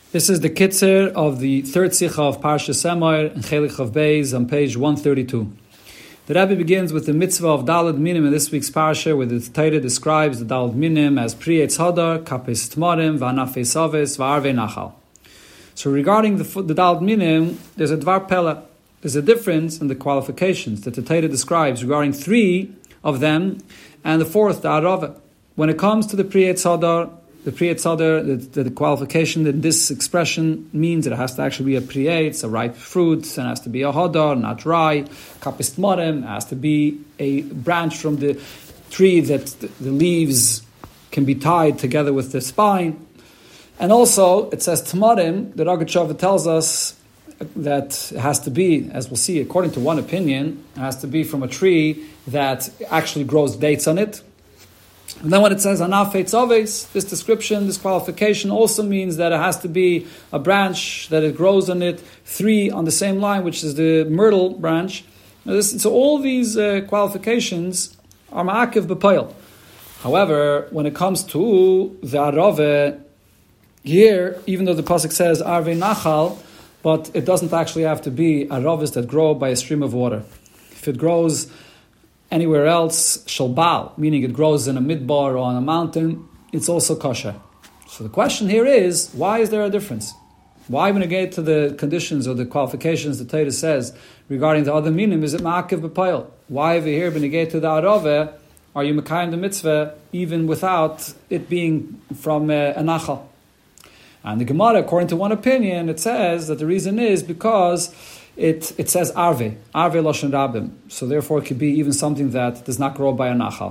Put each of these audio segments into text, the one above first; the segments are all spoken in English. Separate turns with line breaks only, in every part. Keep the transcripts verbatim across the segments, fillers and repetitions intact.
This is the Kitzer of the third Sikha of Parshas Emor and Chelik of Beis on page one thirty-two. The Rebbe begins with the mitzvah of Daled Minim in this week's Parsha, where the Torah describes the Daled Minim as Pri Eitz Hadar, Kapis Tmorim, V'anafei Saves, V'arvei Nachal. So regarding the, the Daled Minim, there's a Dvar Pella. There's a difference in the qualifications that the Torah describes regarding three of them, and the fourth, the Arava. When it comes to the Pri Eitz Hadar, the Pri Eitz Hadar, the, the, the qualification in this expression means that it has to actually be a Pri Eitz, a ripe fruit, and it has to be a Hadar, not dry. Kapis Tmorim, has to be a branch from the tree that the, the leaves can be tied together with the spine. And also, it says Tmorim, the Rogatchover tells us that it has to be, as we'll see, according to one opinion, it has to be from a tree that actually grows dates on it. And then when it says Anafei Tzoves, this description, this qualification also means that it has to be a branch that it grows on it, three on the same line, which is the myrtle branch. Now this, so all these uh, qualifications are ma'akev b'poil. However, when it comes to the Arave, here, even though the pasuk says Arvei Nachal, but it doesn't actually have to be Araves that grow by a stream of water. If it grows anywhere else, shalbal, meaning it grows in a midbar or on a mountain, it's also kosher. So the question here is, why is there a difference? Why, when you get to the conditions or the qualifications the Torah says regarding the other minim, is it ma'akev b'poil? Why over here, when you get to the arave, are you mekayim the mitzvah even without it being from uh, a nachal? And the Gemara, according to one opinion, it says that the reason is because It it says arve, arve loshen rabim. So therefore it could be even something that does not grow by a nachal.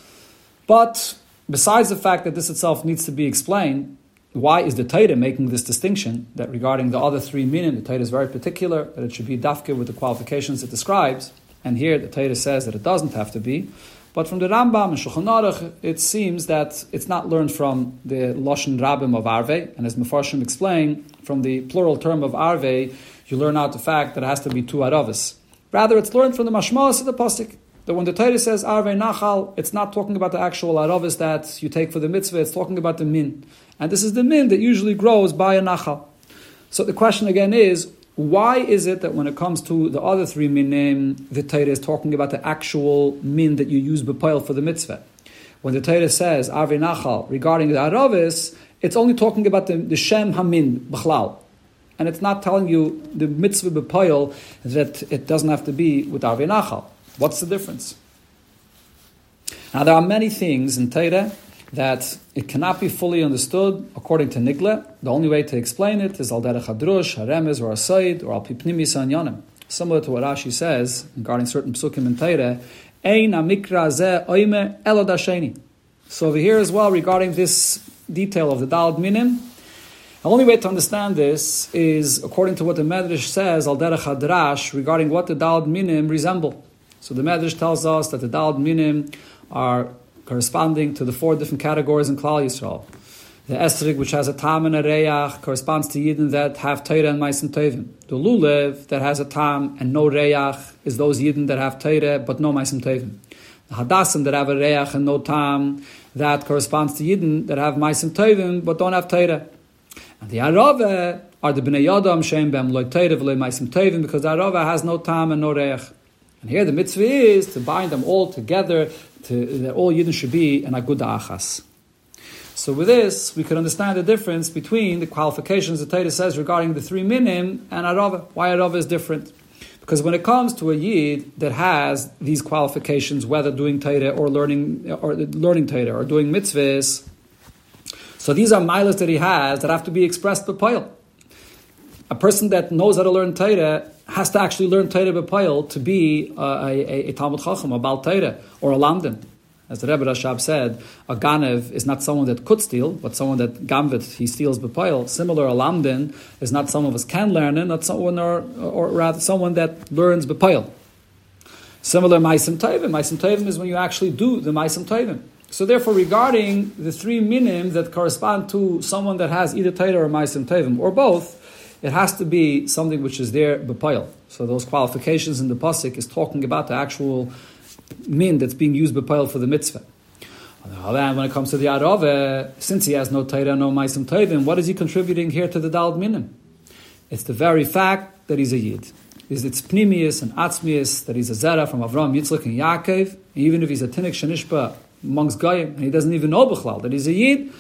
But besides the fact that this itself needs to be explained, why is the Torah making this distinction that regarding the other three minim, the Torah is very particular, that it should be dafke with the qualifications it describes, and here the Torah says that it doesn't have to be. But from the Rambam and Shulchan Aruch, it seems that it's not learned from the loshen rabim of arve, and as Mefarshim explain, from the plural term of arve, you learn out the fact that it has to be two aravis. Rather, it's learned from the mashmalas of the pasuk. That when the Torah says arvei nachal, it's not talking about the actual aravis that you take for the mitzvah, it's talking about the min. And this is the min that usually grows by a nachal. So the question again is, why is it that when it comes to the other three minim, the Torah is talking about the actual min that you use b'poil for the mitzvah? When the Torah says arvei nachal regarding the aravis, it's only talking about the, the shem hamin b'chlal. And it's not telling you the mitzvah b'poil that it doesn't have to be with arvei nachal. What's the difference? Now there are many things in Torah that it cannot be fully understood according to Nigla. The only way to explain it is al derech hadrush, haremez, or asaid, or al pipnimis anyanim. Similar to what Rashi says regarding certain psukim in Torah, ein amikra zeh oime elo dasheni. So over here as well regarding this detail of the Daled Minim, the only way to understand this is according to what the Medrash says, al derech hadrash, regarding what the Daled Minim resemble. So the Medrash tells us that the Daled Minim are corresponding to the four different categories in Klal Yisrael. The Esrig, which has a tam and a reyach, corresponds to Yidden that have Torah and Ma'asim Tovim. The Lulev, that has a tam and no reyach, is those Yidden that have Torah but no Ma'asim Tovim. The Hadassim, that have a reyach and no tam, that corresponds to Yidden that have Ma'asim Tovim but don't have Torah. And the Arava are the Bnei Yodam Shem Bem Lo Torah V'Lo Ma'asim Tovim, because the Arava has no tam and no reich. And here the mitzvah is to bind them all together, to, that all Yidden should be an Aguda Achas. So with this, we can understand the difference between the qualifications the Torah says regarding the three minim and Arava. Why Arava is different? Because when it comes to a Yid that has these qualifications, whether doing Torah or learning or learning Torah or doing mitzvahs, so these are milas that he has that have to be expressed b'poil. A person that knows how to learn Torah has to actually learn Torah b'poil to be a, a, a Talmud Chacham, a Baal Torah, or a Lamdan. As the Rebbe Rashab said, a Ganev is not someone that could steal, but someone that Gamvit, he steals b'poil. Similar, a Lamdan is not someone who can learn it, not someone, or, or rather someone that learns b'poil. Similar, Ma'asim Tovim. Ma'asim Tovim is when you actually do the Ma'asim Tovim. So therefore, regarding the three minim that correspond to someone that has either Torah or Ma'asim Tovim, or both, it has to be something which is there b'poil. So those qualifications in the pasuk is talking about the actual min that's being used b'poil for the mitzvah. And when it comes to the Arava, since he has no Torah, no Maisim Tovim, what is he contributing here to the Daled Minim? It's the very fact that he's a Yid. Is it's Pnimius and Atzmius, that he's a Zera from Avram, Yitzchak, and Yaakov, even if he's a Tinnik Shenishba amongst Goyim, and he doesn't even know B'chlal that he's a Yid,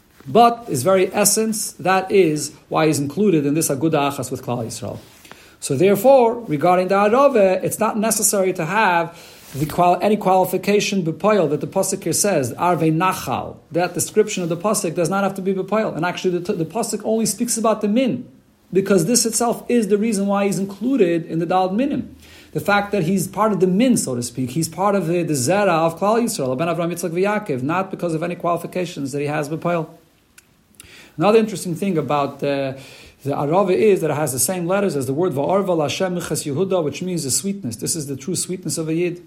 but his very essence, that is why he's included in this Aguda Achas with Klal Yisrael. So therefore, regarding the Arava, it's not necessary to have the qual- any qualification b'poil that the pasuk here says, Arvei Nachal. That description of the pasuk does not have to be b'poil. And actually the, the pasuk only speaks about the min, because this itself is the reason why he's included in the Daled Minim. The fact that he's part of the min, so to speak, he's part of the, the Zera of Klal Yisrael, Ben Avram Yitzchak v'Yaakov, not because of any qualifications that he has b'poil. Another interesting thing about uh, the Arava is that it has the same letters as the word Va'arva L'Hashem Michas Yehuda, which means the sweetness. This is the true sweetness of a Yid.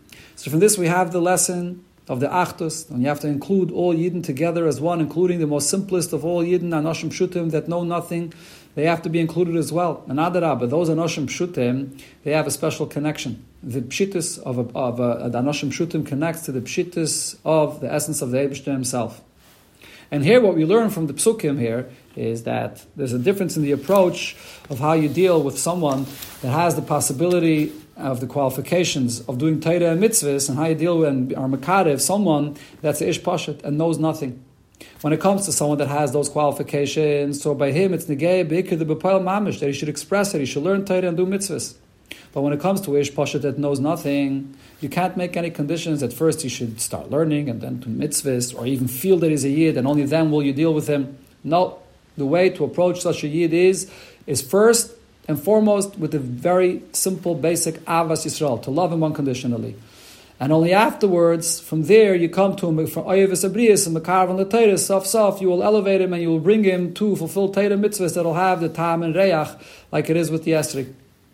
So from this we have the lesson of the Achdus, and you have to include all Yidden together as one, including the most simplest of all Yidden, Anoshim Pshutim, that know nothing. They have to be included as well. And Adarabah, those Anoshim Pshutim, they have a special connection. The Pshitus of, a, of a, the Anoshim Pshutim connects to the Pshitus of the essence of the Eibishter himself. And here what we learn from the Psukim here is that there's a difference in the approach of how you deal with someone that has the possibility of the qualifications of doing Torah and mitzvahs, and how you deal with and are makarev, someone that's a ish pashat and knows nothing. When it comes to someone that has those qualifications, so by him it's negei beikir the b'payil mamish, that he should express it, he should learn Torah and do mitzvahs. But when it comes to ish pashat that knows nothing, you can't make any conditions. At first he should start learning and then do mitzvahs, or even feel that he's a yid, and only then will you deal with him. No, the way to approach such a yid is, is first and foremost with the very simple, basic Avas Yisrael, to love him unconditionally. And only afterwards, from there, you come to him from Oyevis Abrius and Makav and L'Teira, Saf Saf, you will elevate him and you will bring him to fulfill Teira mitzvahs that will have the Tam and Reach, like it is with the Esrik.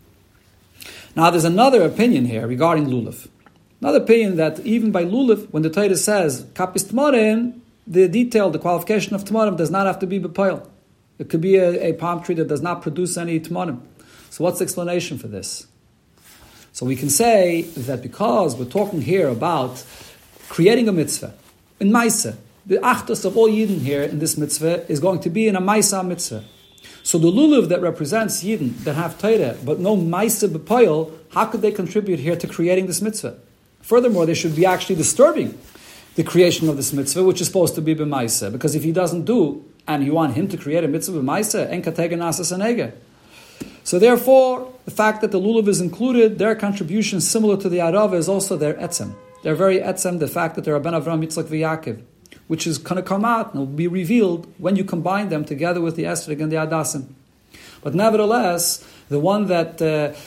Now there's another opinion here regarding Lulav. Another opinion that even by Lulav, when the Torah says, Kapis Tmarim, the detail, the qualification of Tmarim does not have to be B'Poil. It could be a, a palm tree that does not produce any Tmarim. So what's the explanation for this? So we can say that because we're talking here about creating a mitzvah, in Maisa, the Achdus of all Yidden here in this mitzvah is going to be in a Maisa mitzvah. So the Lulav that represents Yidden that have Torah, but no Maisa B'Poil, how could they contribute here to creating this mitzvah? Furthermore, they should be actually disturbing the creation of this mitzvah, which is supposed to be b'maisa. Because if he doesn't do, and you want him to create a mitzvah b'maisa, en katega nasas anega. So therefore, the fact that the lulav is included, their contribution similar to the arava is also their etzem. They're very etzem, the fact that they're Ben Avram, Yitzchak, v'Yaakov, which is going to come out and will be revealed when you combine them together with the esrig and the adasim. But nevertheless, the one that uh,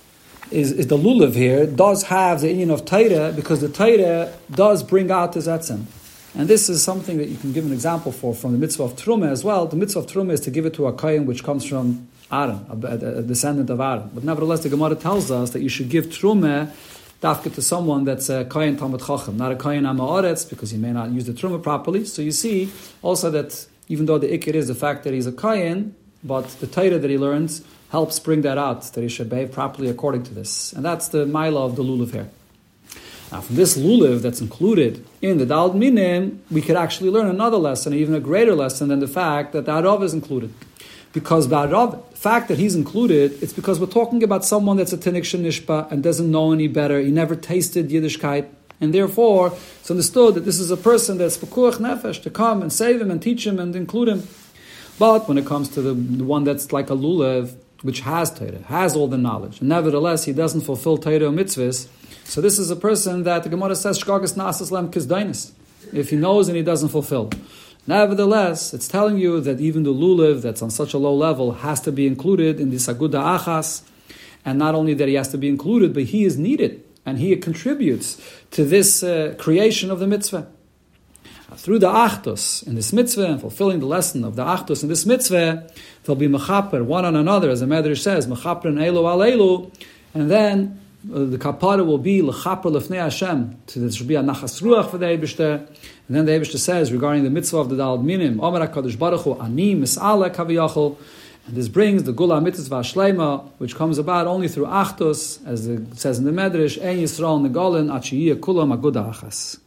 Is, is the lulav here, does have the union of Torah, because the Torah does bring out his etzem. And this is something that you can give an example for from the mitzvah of Trumah as well. The mitzvah of Trumah is to give it to a kohen which comes from Aaron, a, a descendant of Aaron. But nevertheless, the Gemara tells us that you should give Trumah dafka to someone that's a kohen Talmud Chacham, not a kohen Amaretz, because he may not use the Trumah properly. So you see also that even though the ikir is the fact that he's a kohen, but the Torah that he learns helps bring that out, that he should behave properly according to this. And that's the Maila of the Lulav here. Now, from this Lulav that's included in the Daled Minim, we could actually learn another lesson, even a greater lesson than the fact that the Arav is included. Because the Arav, the fact that he's included, it's because we're talking about someone that's a Tinnik Shenishba and doesn't know any better, he never tasted Yiddishkeit, and therefore it's understood that this is a person that's Pekuach Nefesh, to come and save him and teach him and include him. But when it comes to the, the one that's like a Lulav, which has Torah, has all the knowledge, and nevertheless he doesn't fulfill Torah or mitzvahs, so this is a person that the Gemara says, Shkagas Nasas Lem Kizdainis, if he knows and he doesn't fulfill. Nevertheless, it's telling you that even the lulav that's on such a low level has to be included in this aguda achas, and not only that he has to be included, but he is needed, and he contributes to this uh, creation of the mitzvah. Through the achdus in this mitzvah and fulfilling the lesson of the achdus in this mitzvah, they'll be mechaper one on another, as the Medrash says, mechaper and elu al elu, and then uh, the kapara will be lechaper lefnei Hashem, to this should be a nachas ruach for the Eibishter, and then the Eibishter says regarding the mitzvah of the Daled Minim, Omer HaKadosh Baruch Hu ani mis'alek haviyachol, and this brings the gula mitzvah shleima, which comes about only through achdus, as it says in the Medrash, ein Yisrael negolin achiyah kulam aguda achas.